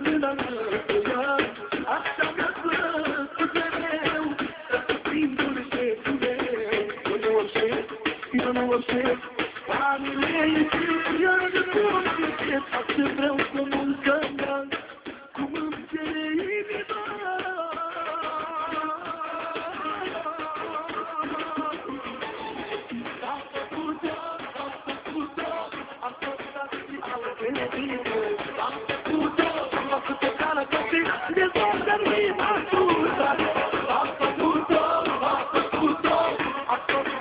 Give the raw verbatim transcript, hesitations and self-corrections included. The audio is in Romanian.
mâna alătura, așa mi-a plăcut mereu, să te prind urșetul meu. Eu nu urșesc, eu nu urșesc, banile ieșesc, iar de tot ce fac ce vreau să muncă mea, cum îmi cere inima. De toată rima ascultă, a făcut-o, a făcut-o, a făcut-o.